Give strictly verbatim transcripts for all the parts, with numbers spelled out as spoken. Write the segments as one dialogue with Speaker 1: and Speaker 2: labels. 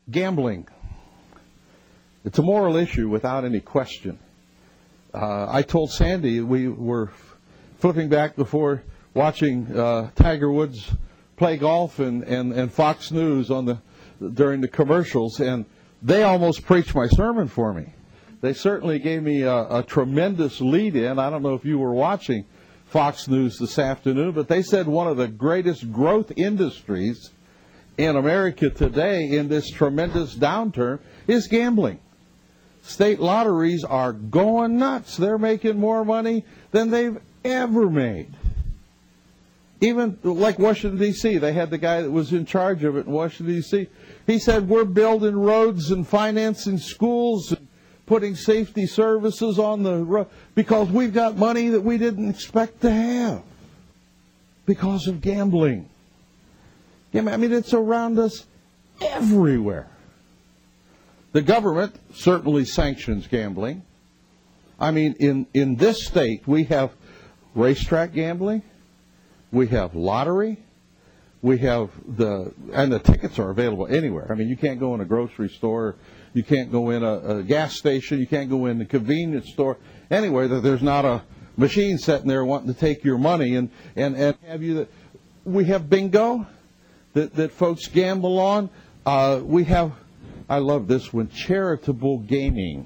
Speaker 1: Gambling. It's a moral issue without any question. Uh, I told Sandy we were flipping back before watching uh, Tiger Woods play golf and, and, and Fox News on the during the commercials, and they almost preached my sermon for me. They certainly gave me a, a tremendous lead-in. I don't know if you were watching Fox News this afternoon, but they said one of the greatest growth industries in America today in this tremendous downturn is gambling. State lotteries are going nuts. They're making more money than they've ever made. Even like Washington, D C, they had the guy that was in charge of it in Washington, D C. He said, we're building roads and financing schools and putting safety services on the road because we've got money that we didn't expect to have because of gambling. I mean, it's around us everywhere. The government certainly sanctions gambling. I mean, in, in this state, we have racetrack gambling, we have lottery, we have the, and the tickets are available anywhere. I mean, you can't go in a grocery store, you can't go in a, a gas station, you can't go in a convenience store, anywhere that there's not a machine sitting there wanting to take your money and, and, and have you. We have bingo that, that folks gamble on. Uh, we have, I love this one, charitable gaming,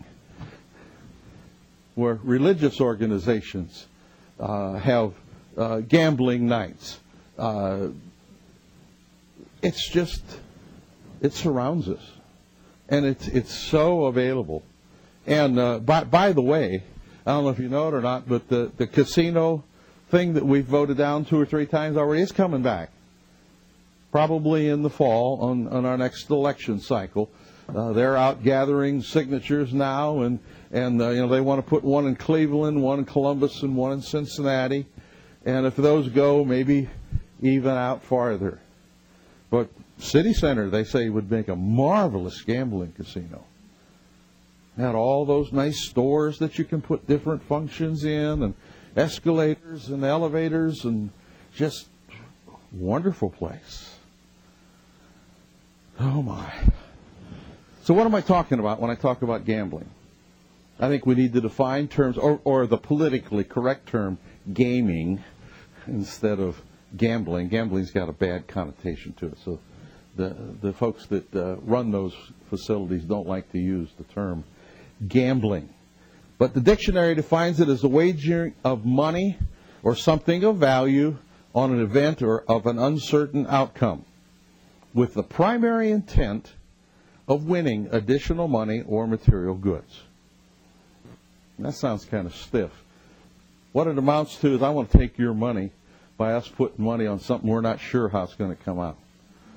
Speaker 1: where religious organizations uh, have uh, gambling nights. Uh, it's just, it surrounds us, and it's it's so available. And uh, by by the way, I don't know if you know it or not, but the the casino thing that we've voted down two or three times already is coming back. Probably in the fall on, on our next election cycle. Uh, they're out gathering signatures now, and, and uh, you know, they want to put one in Cleveland, one in Columbus, and one in Cincinnati. And if those go, maybe even out farther. But City Center, they say, would make a marvelous gambling casino. Had all those nice stores that you can put different functions in, and escalators and elevators, and just wonderful place. Oh, my. So what am I talking about when I talk about gambling? I think we need to define terms, or, or the politically correct term, gaming, instead of gambling. Gambling's got a bad connotation to it, so the, the folks that uh, run those facilities don't like to use the term gambling. But the dictionary defines it as the wagering of money or something of value on an event or of an uncertain outcome, with the primary intent of winning additional money or material goods. That sounds kind of stiff. What it amounts to is I want to take your money by us putting money on something we're not sure how it's going to come out.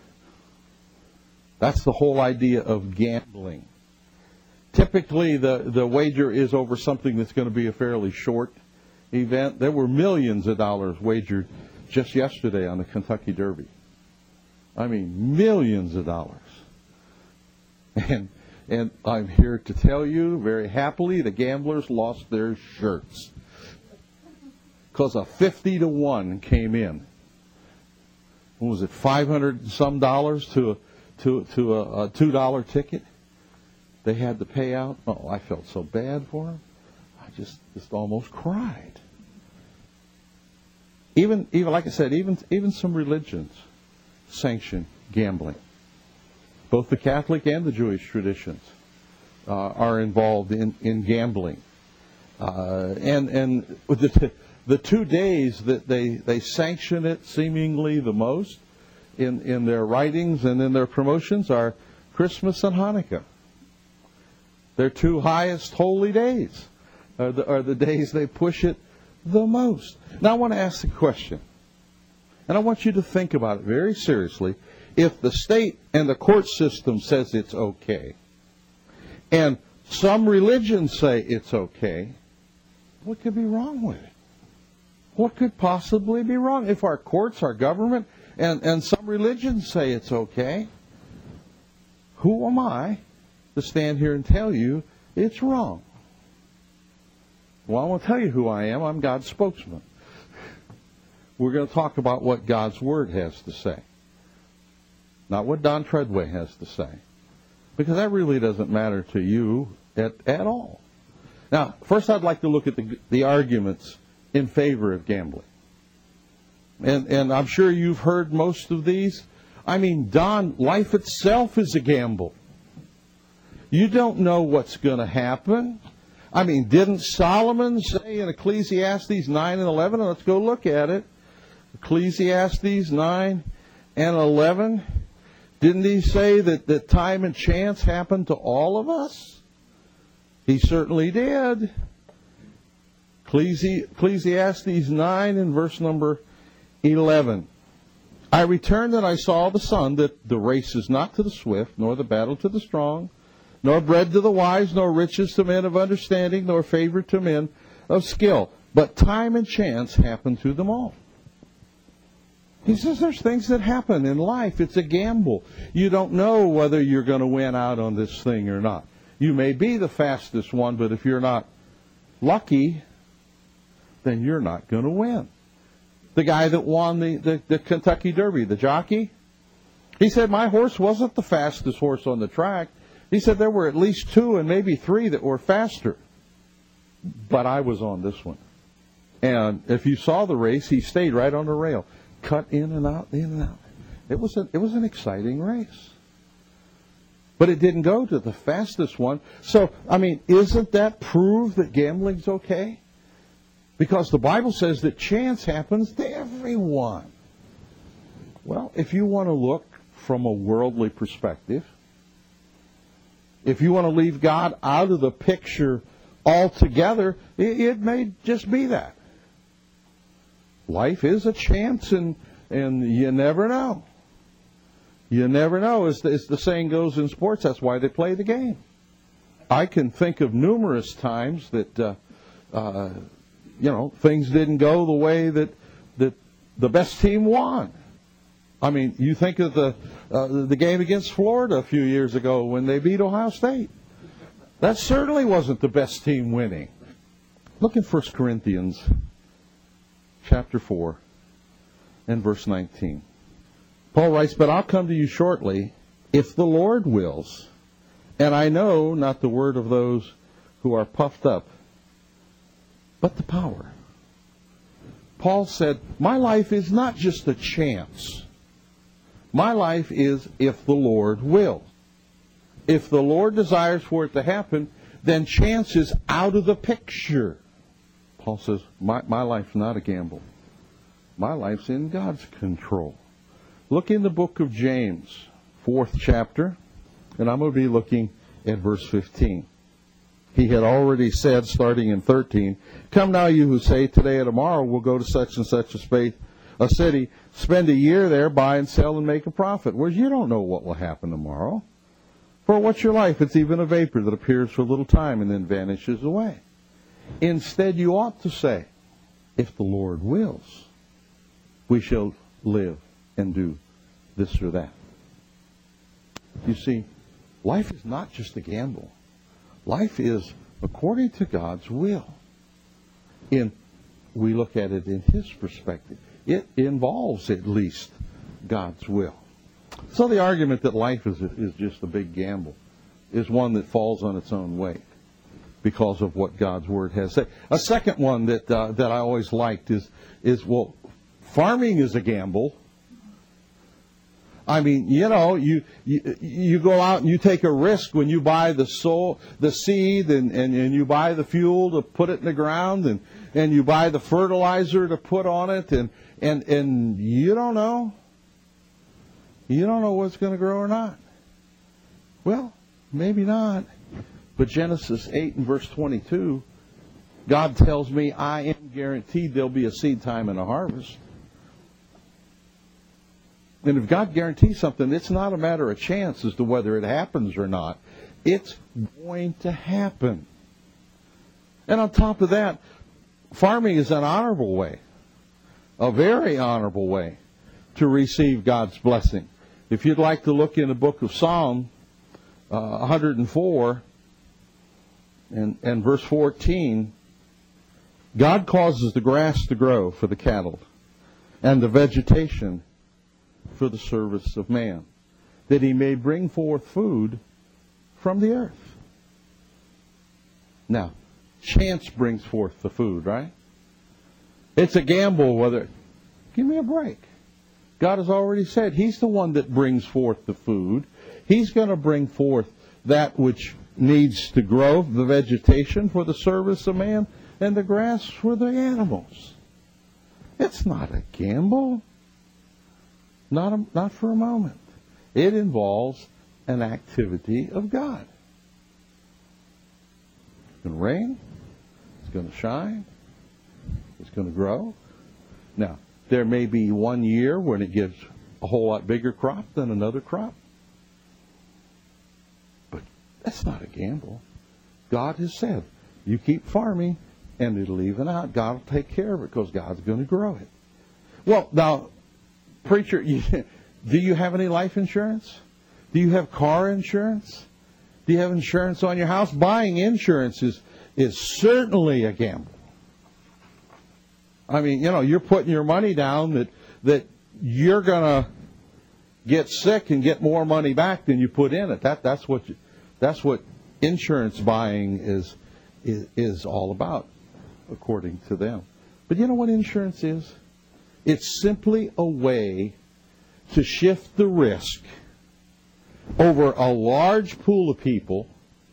Speaker 1: That's the whole idea of gambling. Typically, the, the wager is over something that's going to be a fairly short event. There were millions of dollars wagered just yesterday on the Kentucky Derby. I mean, millions of dollars. And and I'm here to tell you very happily the gamblers lost their shirts. Because a fifty to one came in. What was it, five hundred and some dollars to a, to, to a, a two dollar ticket? They had to pay out. Oh, I felt so bad for them. I just, just almost cried. Even, even like I said, even, even some religions sanction gambling. Both the Catholic and the Jewish traditions uh, are involved in, in gambling. Uh, and and the, the two days that they, they sanction it seemingly the most in, in their writings and in their promotions are Christmas and Hanukkah. Their two highest holy days are the, are the days they push it the most. Now I want to ask the question, and I want you to think about it very seriously. If the state and the court system says it's okay, and some religions say it's okay, what could be wrong with it? What could possibly be wrong? If our courts, our government, and, and some religions say it's okay, who am I to stand here and tell you it's wrong? Well, I want to tell you who I am. I'm God's spokesman. We're going to talk about what God's Word has to say. Not what Don Treadway has to say. Because that really doesn't matter to you at, at all. Now, first I'd like to look at the, the arguments in favor of gambling. And, and I'm sure you've heard most of these. I mean, Don, life itself is a gamble. You don't know what's going to happen. I mean, didn't Solomon say in Ecclesiastes nine and eleven? Let's go look at it. Ecclesiastes nine and eleven. Didn't he say that, that time and chance happen to all of us? He certainly did. Ecclesiastes nine and verse number eleven. I returned and I saw the sun, that the race is not to the swift, nor the battle to the strong, nor bread to the wise, nor riches to men of understanding, nor favor to men of skill. But time and chance happen to them all. He says there's things that happen in life. It's a gamble. You don't know whether you're going to win out on this thing or not. You may be the fastest one, but if you're not lucky, then you're not going to win. The guy that won the, the, the Kentucky Derby, the jockey, he said, my horse wasn't the fastest horse on the track. He said there were at least two and maybe three that were faster. But I was on this one. And if you saw the race, he stayed right on the rail. Cut in and out, in and out. It was, a, it was an exciting race. But it didn't go to the fastest one. So, I mean, isn't that proof that gambling's okay? Because the Bible says that chance happens to everyone. Well, if you want to look from a worldly perspective, if you want to leave God out of the picture altogether, it, it may just be that. Life is a chance, and, and you never know. You never know. As the, as the saying goes in sports, that's why they play the game. I can think of numerous times that... Uh, uh, You know, things didn't go the way that that the best team won. I mean, you think of the uh, the game against Florida a few years ago when they beat Ohio State. That certainly wasn't the best team winning. Look in First Corinthians chapter four and verse nineteen. Paul writes, but I'll come to you shortly, if the Lord wills. And I know not the word of those who are puffed up, but the power. Paul said, my life is not just a chance. My life is if the Lord will. If the Lord desires for it to happen, then chance is out of the picture. Paul says, my, my life's not a gamble. My life's in God's control. Look in the book of James, fourth chapter, and I'm going to be looking at verse fifteen. He had already said, starting in thirteen, come now you who say, today or tomorrow we'll go to such and such a, space, a city, spend a year there, buy and sell and make a profit. Whereas you don't know what will happen tomorrow. For what's your life? It's even a vapor that appears for a little time and then vanishes away. Instead, you ought to say, if the Lord wills, we shall live and do this or that. You see, life is not just a gamble. Life is according to God's will. In, we look at it in His perspective. It involves at least God's will. So the argument that life is, is just a big gamble is one that falls on its own weight because of what God's Word has said. A second one that uh, that I always liked is, is, well, farming is a gamble. I mean, you know, you, you you go out and you take a risk when you buy the soil, the seed, and, and, and you buy the fuel to put it in the ground, and, and you buy the fertilizer to put on it, and, and, and you don't know. You don't know what's going to grow or not. Well, maybe not. But Genesis eight and verse twenty-two, God tells me I am guaranteed there'll be a seed time and a harvest. And if God guarantees something, it's not a matter of chance as to whether it happens or not. It's going to happen. And on top of that, farming is an honorable way, a very honorable way to receive God's blessing. If you'd like to look in the book of Psalm uh, one hundred four and, and verse fourteen, God causes the grass to grow for the cattle and the vegetation for the service of man, that he may bring forth food from the earth. Now, chance brings forth the food, right? It's a gamble whether, give me a break. God has already said He's the one that brings forth the food. He's going to bring forth that which needs to grow, the vegetation for the service of man, and the grass for the animals. It's not a gamble. Not, a, not for a moment. It involves an activity of God. It's going to rain. It's going to shine. It's going to grow. Now, there may be one year when it gives a whole lot bigger crop than another crop. But that's not a gamble. God has said, you keep farming and it'll even out. God will take care of it because God's going to grow it. Well, now, preacher, you, do you have any life insurance? Do you have car insurance? Do you have insurance on your house? Buying insurance is, is certainly a gamble. I mean, you know, you're putting your money down that that you're going to get sick and get more money back than you put in it. That that's what you, that's what insurance buying is, is is all about, according to them. But you know what insurance is? It's simply a way to shift the risk over a large pool of people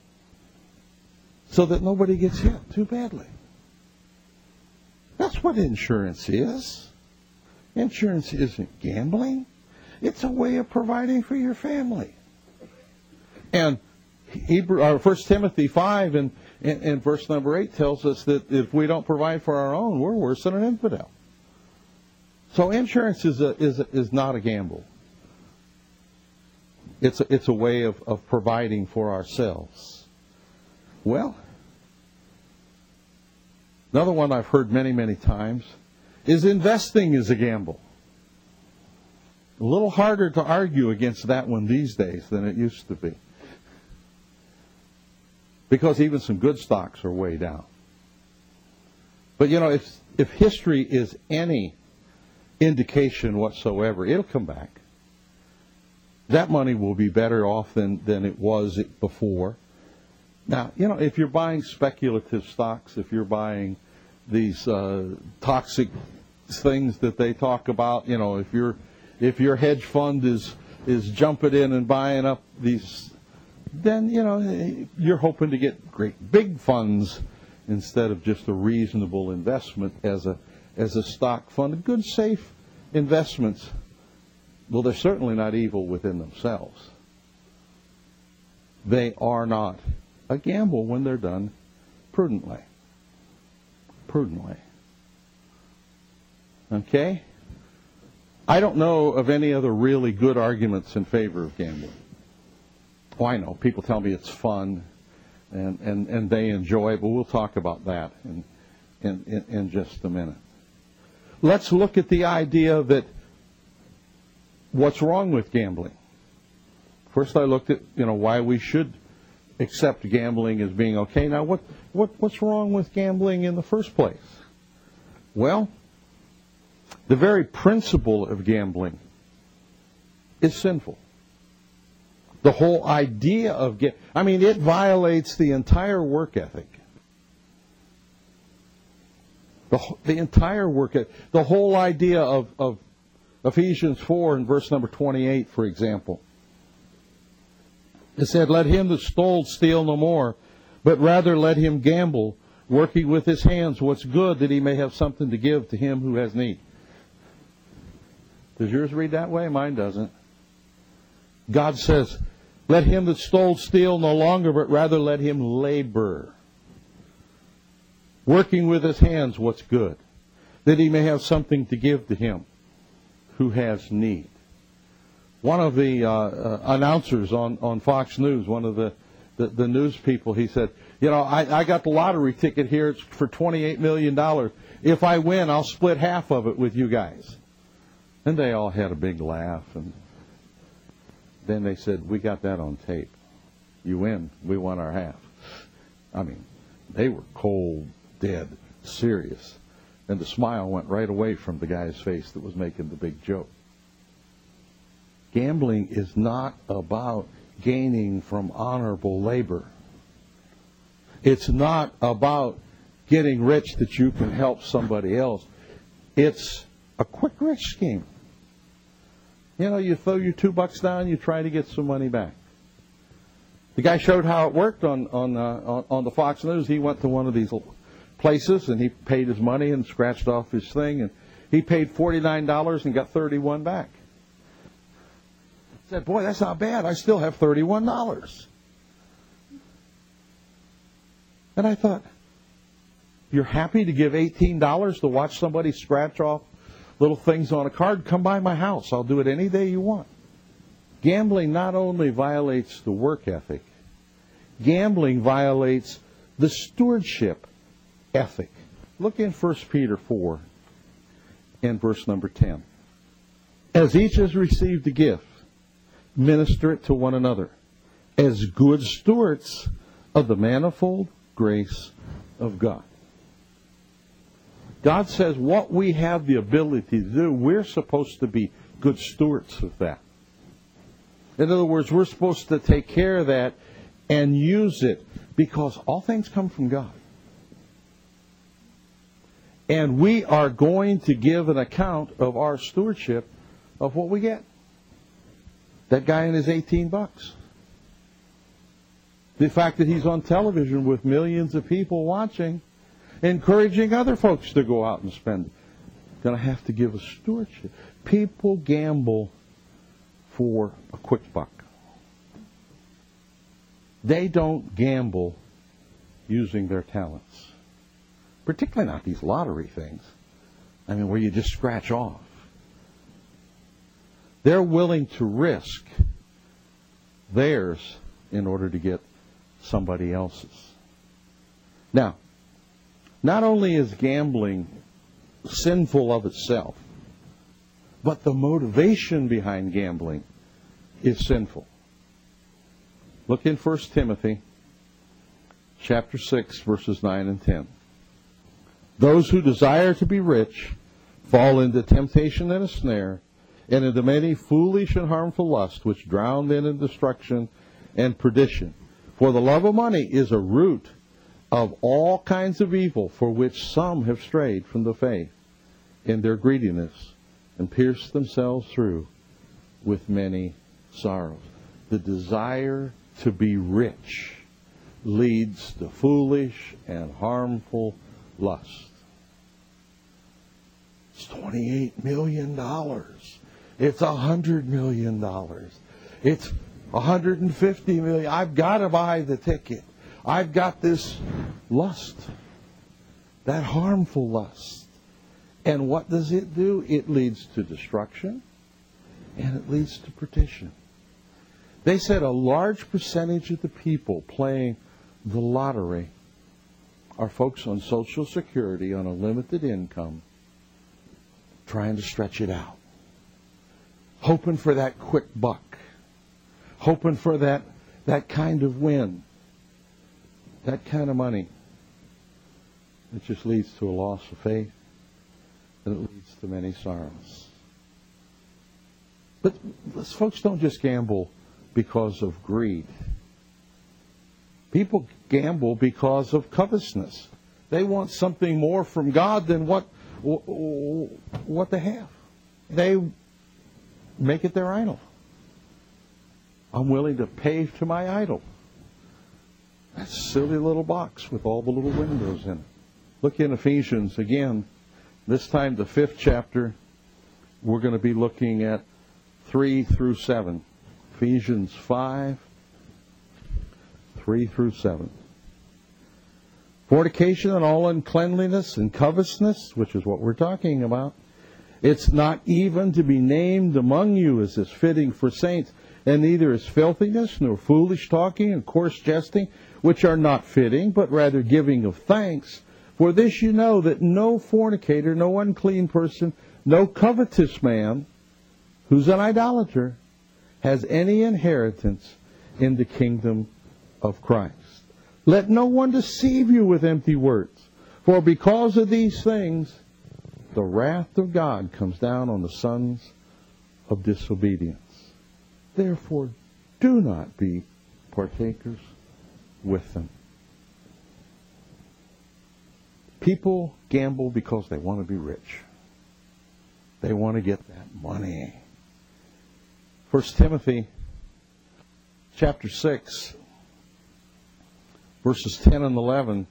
Speaker 1: so that nobody gets hit too badly. That's what insurance is. Insurance isn't gambling. It's a way of providing for your family. And Hebrew, or First Timothy five and, and, and verse number eight tells us that if we don't provide for our own, we're worse than an infidel. So insurance is a, is a, is not a gamble. It's a, it's a way of, of providing for ourselves. Well, another one I've heard many, many times is investing is a gamble. A little harder to argue against that one these days than it used to be. Because even some good stocks are way down. But you know, if if history is any indication whatsoever, it'll come back. That money will be better off than, than it was before. Now, you know, if you're buying speculative stocks, if you're buying these uh, toxic things that they talk about, you know, if you're if your hedge fund is is jumping in and buying up these, then, you know, you're hoping to get great big funds instead of just a reasonable investment as a as a stock fund. Good, safe investments, well, they're certainly not evil within themselves. They are not a gamble when they're done prudently. Prudently. Okay? I don't know of any other really good arguments in favor of gambling. Oh, I know. People tell me it's fun and, and, and they enjoy it, but we'll talk about that in, in, in, in just a minute. Let's look at the idea that what's wrong with gambling. First I looked at, you know, why we should accept gambling as being okay. Now, what, what what's wrong with gambling in the first place? Well, the very principle of gambling is sinful. The whole idea of ga- I mean, it violates the entire work ethic. The, the entire work ethic. The whole idea of, of Ephesians four and verse number twenty-eight, for example. It said, let him that stole steal no more, but rather let him gamble, working with his hands what's good, that he may have something to give to him who has need. Does yours read that way? Mine doesn't. God says, let him that stole steal no longer, but rather let him labor, working with his hands what's good, that he may have something to give to him who has need. One of the uh, uh, announcers on, on Fox News, one of the, the, the news people, he said, you know, I, I got the lottery ticket here. It's for twenty-eight million dollars. If I win, I'll split half of it with you guys. And they all had a big laugh. And then they said, we got that on tape. You win, we won our half. I mean, they were cold, dead, serious. And the smile went right away from the guy's face that was making the big joke. Gambling is not about gaining from honorable labor. It's not about getting rich that you can help somebody else. It's a quick rich scheme. You know, you throw your two bucks down, you try to get some money back. The guy showed how it worked on on, uh, on on the Fox News. He went to one of these places and he paid his money and scratched off his thing, and he paid forty-nine dollars and got thirty-one back. He said, boy, that's not bad. I still have thirty-one dollars. And I thought, you're happy to give eighteen dollars to watch somebody scratch off little things on a card? Come by my house. I'll do it any day you want. Gambling not only violates the work ethic, gambling violates the stewardship ethic. Look in First Peter four and verse number ten. As each has received a gift, minister it to one another as good stewards of the manifold grace of God. God says what we have the ability to do, we're supposed to be good stewards of that. In other words, we're supposed to take care of that and use it because all things come from God. And we are going to give an account of our stewardship of what we get. That guy and his eighteen bucks. The fact that he's on television with millions of people watching, encouraging other folks to go out and spend it. Going to have to give a stewardship. People gamble for a quick buck. They don't gamble using their talents. Particularly not these lottery things. I mean, where you just scratch off. They're willing to risk theirs in order to get somebody else's. Now, not only is gambling sinful of itself, but the motivation behind gambling is sinful. Look in First Timothy chapter six, verses nine and ten. Those who desire to be rich fall into temptation and a snare, and into many foolish and harmful lusts, which drown men in destruction and perdition. For the love of money is a root of all kinds of evil, for which some have strayed from the faith in their greediness, and pierced themselves through with many sorrows. The desire to be rich leads to foolish and harmful lust. It's twenty-eight million dollars. It's one hundred million dollars. It's one hundred fifty million dollars. I've got to buy the ticket. I've got this lust, that harmful lust. And what does it do? It leads to destruction, and it leads to perdition. They said a large percentage of the people playing the lottery are folks on Social Security on a limited income, trying to stretch it out, hoping for that quick buck, hoping for that, that kind of win, that kind of money. It just leads to a loss of faith, and it leads to many sorrows. But folks don't just gamble because of greed. People gamble because of covetousness. They want something more from God than what what they have. They make it their idol. I'm willing to pay to my idol. That silly little box with all the little windows in it. Look in Ephesians again. This time the fifth chapter. We're going to be looking at three through seven. Ephesians five, three through seven. Fornication and all uncleanliness and covetousness, which is what we're talking about. It's not even to be named among you as is fitting for saints, and neither is filthiness, nor foolish talking, and coarse jesting, which are not fitting, but rather giving of thanks. For this you know, that no fornicator, no unclean person, no covetous man, who's an idolater, has any inheritance in the kingdom of Christ. Let no one deceive you with empty words, for because of these things, the wrath of God comes down on the sons of disobedience. Therefore, do not be partakers with them. People gamble because they want to be rich. They want to get that money. First Timothy chapter six, verses ten and eleven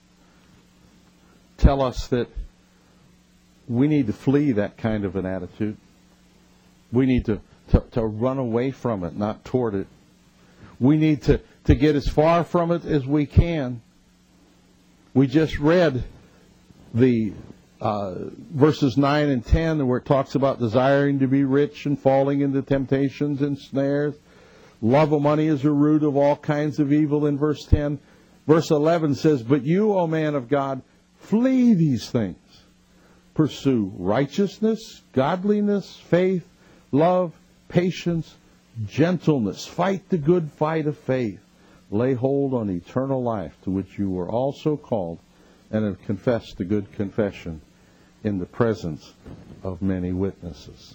Speaker 1: tell us that we need to flee that kind of an attitude. We need to, to, to run away from it, not toward it. We need to, to get as far from it as we can. We just read the uh, verses nine and ten where it talks about desiring to be rich and falling into temptations and snares. Love of money is a root of all kinds of evil in verse ten. Verse eleven says, but you, O man of God, flee these things. Pursue righteousness, godliness, faith, love, patience, gentleness. Fight the good fight of faith. Lay hold on eternal life, to which you were also called, and have confessed the good confession in the presence of many witnesses.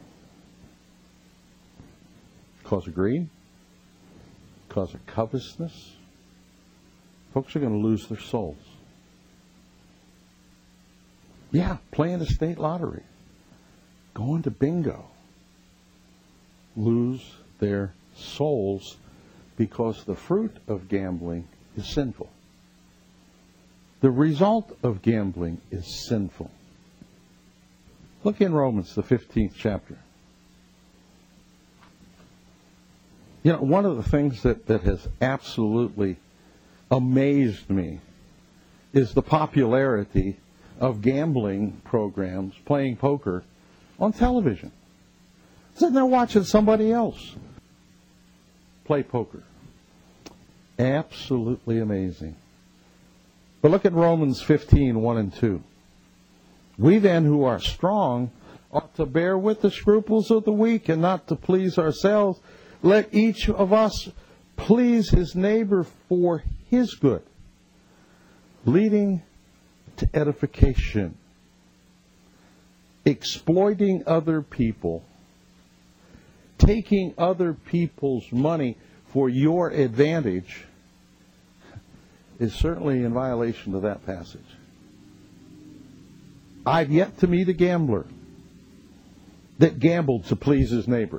Speaker 1: Cause of greed, cause of covetousness, folks are going to lose their souls. Yeah, playing the state lottery, going to bingo, lose their souls because the fruit of gambling is sinful. The result of gambling is sinful. Look in Romans, the fifteenth chapter. You know, one of the things that, that has absolutely amazed me is the popularity of gambling programs, playing poker, on television. Sitting there watching somebody else play poker. Absolutely amazing. But look at Romans fifteen, one and two. We then who are strong ought to bear with the scruples of the weak and not to please ourselves. Let each of us please his neighbor for his good, leading to edification. Exploiting other people, taking other people's money for your advantage, is certainly in violation of that passage. I've yet to meet a gambler that gambled to please his neighbor.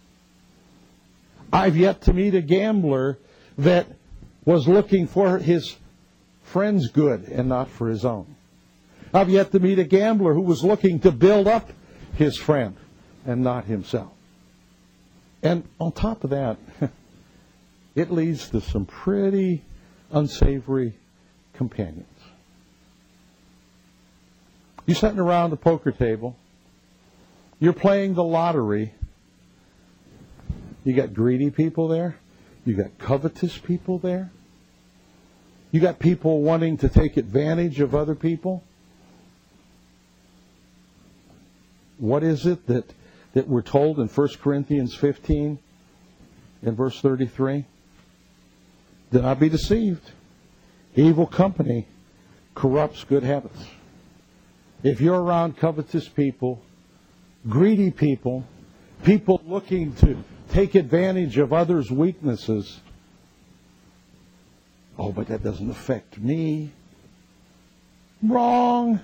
Speaker 1: I've yet to meet a gambler that was looking for his friend's good and not for his own. I've yet to meet a gambler who was looking to build up his friend and not himself. And on top of that, it leads to some pretty unsavory companions. You're sitting around the poker table. You're playing the lottery. You got greedy people there. You got covetous people there. You got people wanting to take advantage of other people. What is it that, that we're told in First Corinthians fifteen, in verse thirty-three? Do not be deceived. Evil company corrupts good habits. If you're around covetous people, greedy people, people looking to take advantage of others' weaknesses, oh, but that doesn't affect me. Wrong.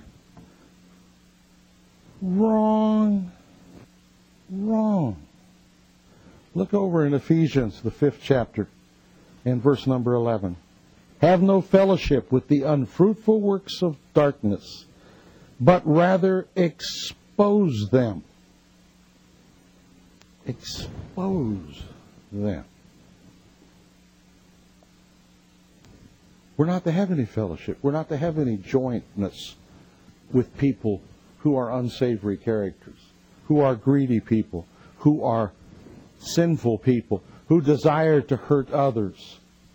Speaker 1: Wrong. Wrong. Look over in Ephesians, the fifth chapter, in verse number eleven. Have no fellowship with the unfruitful works of darkness, but rather expose them. Expose them. We're not to have any fellowship. We're not to have any jointness with people who are unsavory characters, who are greedy people, who are sinful people, who desire to hurt others.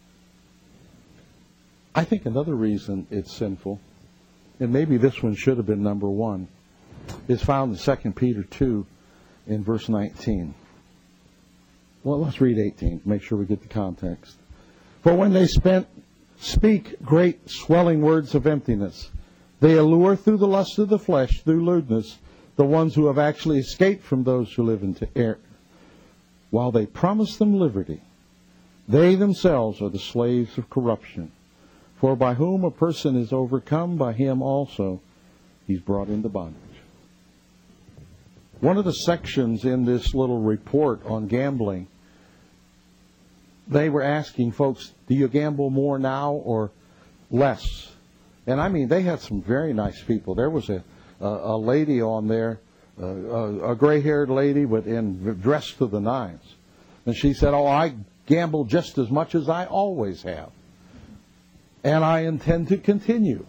Speaker 1: I think another reason it's sinful, and maybe this one should have been number one, is found in Second Peter two in verse nineteen. Well, let's read eighteen to make sure we get the context. For when they spent, speak great swelling words of emptiness, they allure through the lust of the flesh, through lewdness, the ones who have actually escaped from those who live in error. while they promise them liberty, they themselves are the slaves of corruption. For by whom a person is overcome, by him also he's brought into bondage. One of the sections in this little report on gambling, they were asking folks, do you gamble more now or less? And I mean, they had some very nice people. There was a, a, a lady on there, uh, a, a gray-haired lady with in dressed to the nines. And she said, oh, I gamble just as much as I always have. And I intend to continue.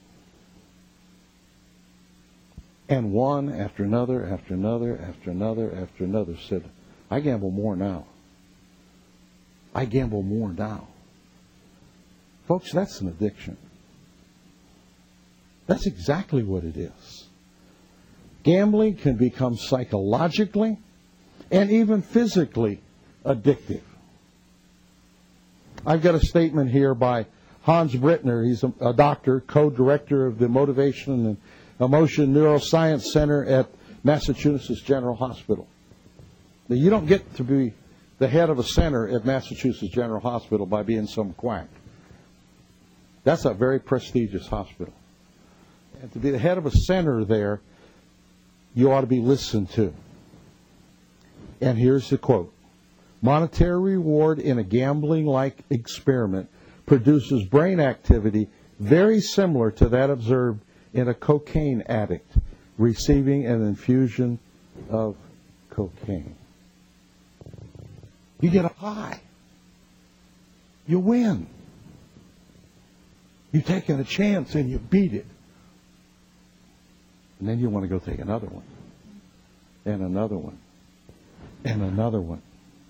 Speaker 1: And one after another, after another, after another, after another said, I gamble more now. I gamble more now. Folks, that's an addiction. That's exactly what it is. Gambling can become psychologically and even physically addictive. I've got a statement here by Hans Brittner. He's a, a doctor, co-director of the Motivation and Emotion Neuroscience Center at Massachusetts General Hospital. Now, you don't get to be the head of a center at Massachusetts General Hospital by being some quack. That's a very prestigious hospital. And to be the head of a center there, you ought to be listened to. And here's the quote. Monetary reward in a gambling-like experiment produces brain activity very similar to that observed in a cocaine addict receiving an infusion of cocaine. You get a high. You win. You've taken a chance and you beat it. And then you want to go take another one. And another one. And another one.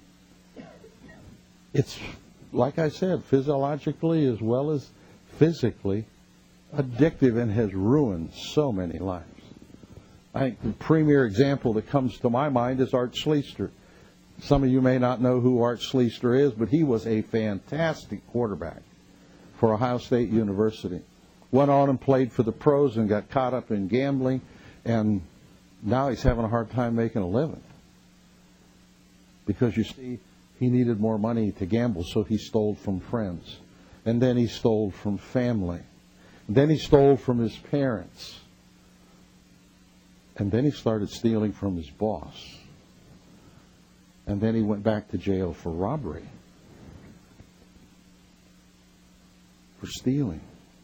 Speaker 1: It's, like I said, physiologically as well as physically addictive and has ruined so many lives. I think the premier example that comes to my mind is Art Schlichter. Some of you may not know who Art Schlichter is, but he was a fantastic quarterback for Ohio State University. Went on and played for the pros and got caught up in gambling, and now he's having a hard time making a living. Because, you see, he needed more money to gamble, so he stole from friends. And then he stole from family. And then he stole from his parents. And then he started stealing from his boss. And then he went back to jail for robbery. For stealing.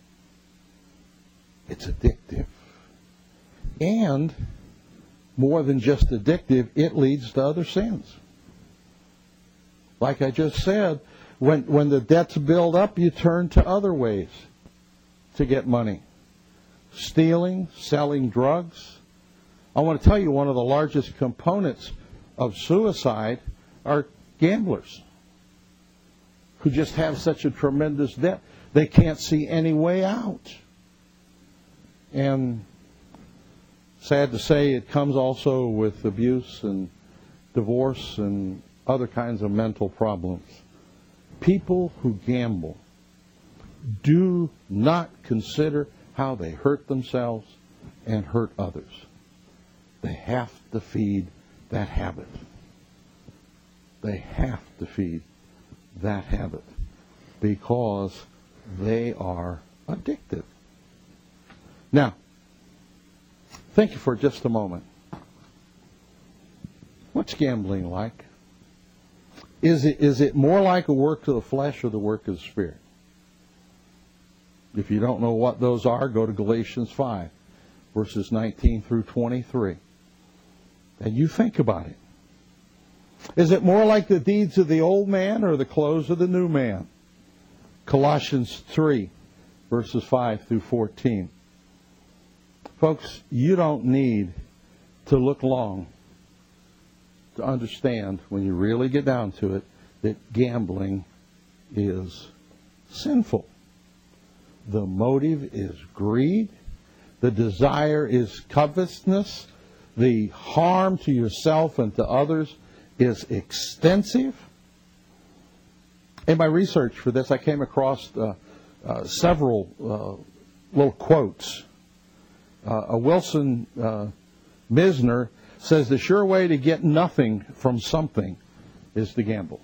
Speaker 1: It's addictive. And more than just addictive, it leads to other sins. Like I just said, when, when the debts build up, you turn to other ways to get money. Stealing, selling drugs. I want to tell you, one of the largest components of suicide are gamblers who just have such a tremendous debt. They can't see any way out. And sad to say, it comes also with abuse and divorce and other kinds of mental problems. People who gamble do not consider how they hurt themselves and hurt others. They have to feed that habit. They have to feed that habit because they are addicted. Now, think for just a moment. What's gambling like? Is it, is it more like a work of the flesh or the work of the Spirit? If you don't know what those are, go to Galatians five, verses nineteen through twenty-three. And you think about it. Is it more like the deeds of the old man or the clothes of the new man? Colossians three, verses five through fourteen. Folks, you don't need to look long to understand, when you really get down to it, that gambling is sinful. The motive is greed. The desire is covetousness. The harm to yourself and to others is extensive. In my research for this, I came across uh, uh, several uh, little quotes. Uh, a Wilson uh, Misner says the sure way to get nothing from something is to gamble.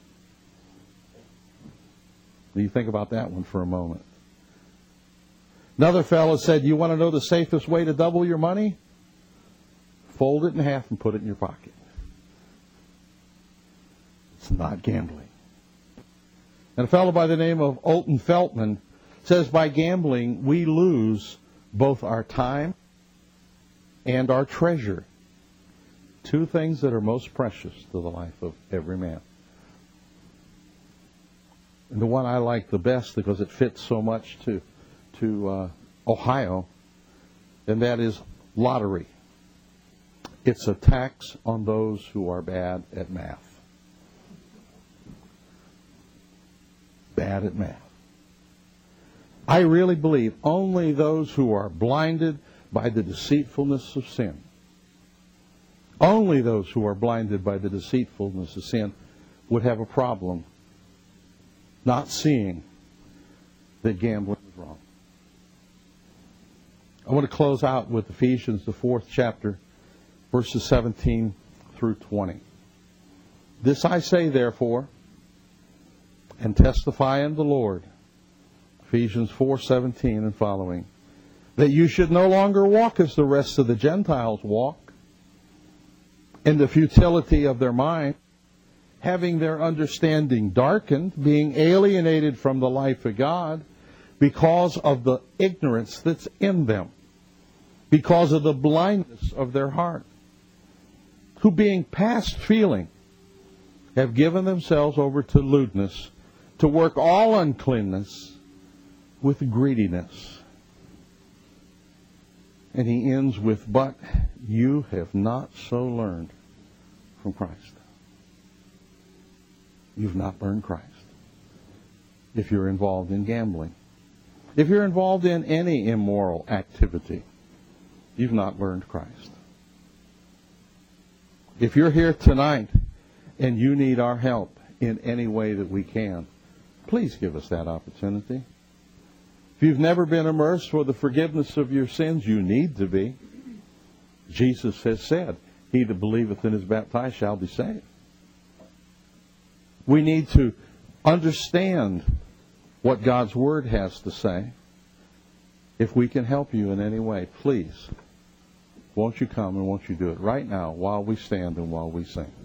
Speaker 1: You think about that one for a moment. Another fellow said, you want to know the safest way to double your money? Fold it in half and put it in your pocket. It's not gambling. And a fellow by the name of Alton Feltman says, by gambling, we lose both our time and our treasure. Two things that are most precious to the life of every man. And the one I like the best because it fits so much to, to uh, Ohio, and that is lottery. It's a tax on those who are bad at math. Bad at math. I really believe only those who are blinded by the deceitfulness of sin, only those who are blinded by the deceitfulness of sin would have a problem not seeing that gambling is wrong. I want to close out with Ephesians, the fourth chapter, verses seventeen through twenty. This I say, therefore, and testify in the Lord, Ephesians four seventeen and following, that you should no longer walk as the rest of the Gentiles walk, in the futility of their mind, having their understanding darkened, being alienated from the life of God because of the ignorance that's in them, because of the blindness of their heart, who being past feeling have given themselves over to lewdness, to work all uncleanness with greediness. And he ends with, but you have not so learned from Christ. You've not learned Christ. If you're involved in gambling, if you're involved in any immoral activity, you've not learned Christ. If you're here tonight and you need our help in any way that we can, please give us that opportunity. If you've never been immersed for the forgiveness of your sins, you need to be. Jesus has said, he that believeth and is baptized shall be saved. We need to understand what God's Word has to say. If we can help you in any way, please, won't you come and won't you do it right now while we stand and while we sing.